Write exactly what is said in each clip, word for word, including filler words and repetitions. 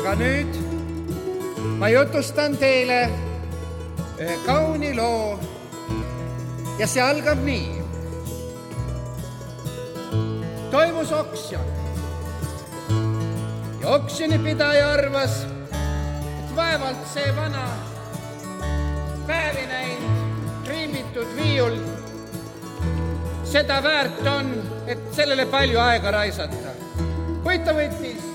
Aga nüüd ma jutustan teile ühe kauni loo ja see algab nii. Toimus oksjon ja oksjonipidaja arvas, et vaevalt see vana päevi näinud riimitud viiul seda väärt on, et sellele palju aega raisata. Kuid ta võttis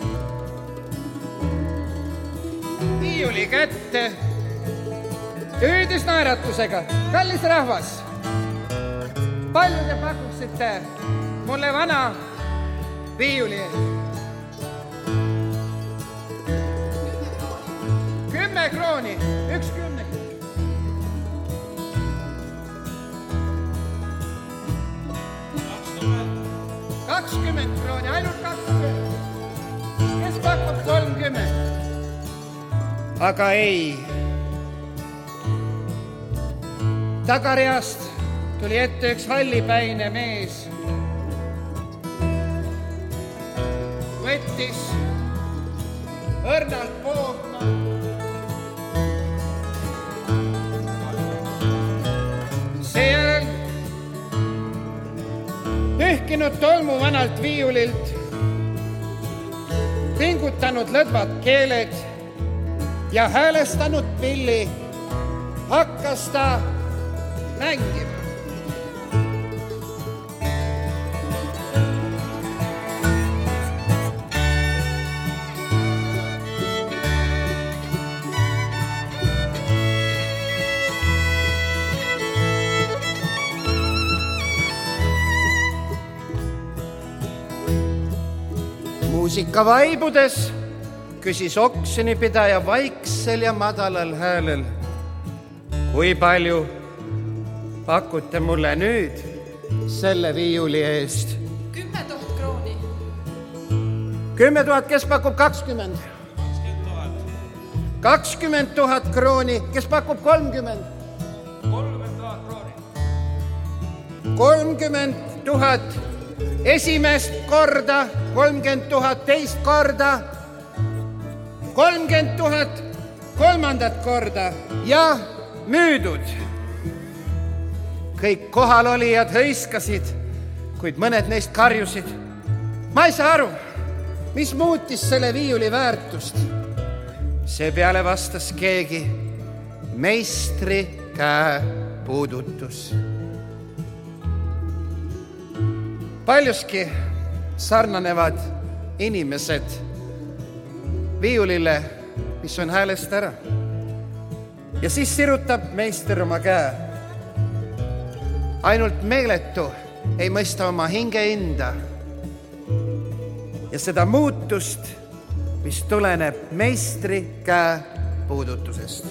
viiuli kätte ja hüüdis naeratusega: kallis rahvas, palju te pakuksite mulle vana viiuli eest? Kümme krooni, üks kümne. kakskümmend krooni, ainult kakskümmend. Kes pakub kolmkümmend? Aga ei. Tagareast tuli ette üks hallipäine mees. Võttis õrnalt poogma seejärel pühkinud tolmu vanalt viiulilt, pingutanud lõdvad keeled ja häälestanud pilli, hakkas ta mängima. Muusika vaibudes küsis oksjonipidaja vaiksel ja madalal häälel: kui palju pakute mulle nüüd selle viiuli eest? Kümme tuhat krooni. Kümme tuhat, kes pakub kakskümmend? Kakskümmend tuhat krooni, kes pakub kolmkümmend? Kolmkümmend tuhat krooni. Kolmkümmend tuhat esimest korda, kolmkümmend tuhat teist korda, kolmkümmend tuhat kolmandat korda ja müüdud. Kõik kohalolijad hõiskasid, kuid mõned neist karjusid: ma ei saa aru, mis muutis selle viiuli väärtust. Seepeale vastas keegi: meistri käe puudutus. Paljuski sarnanevad inimesed viiulile, mis on häälest ära. Ja siis sirutab meister oma käe. Ainult meeletu ei mõista oma hinge inda ja seda muutust, mis tuleneb meistri käe puudutusest.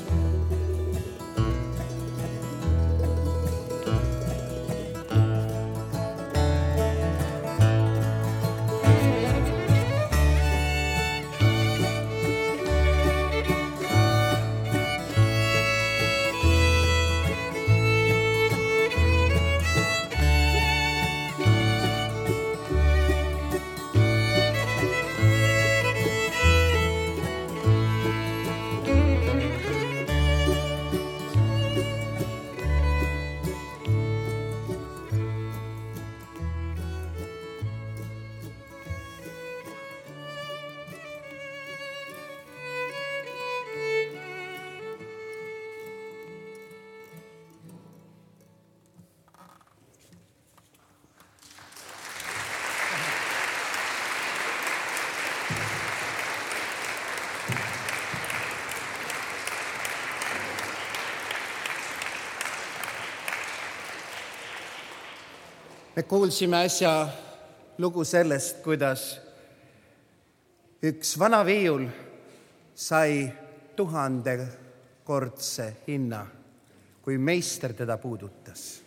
Me kuulsime äsja lugu sellest, kuidas üks vana viiul sai tuhandekordse hinna, kui meister teda puudutas.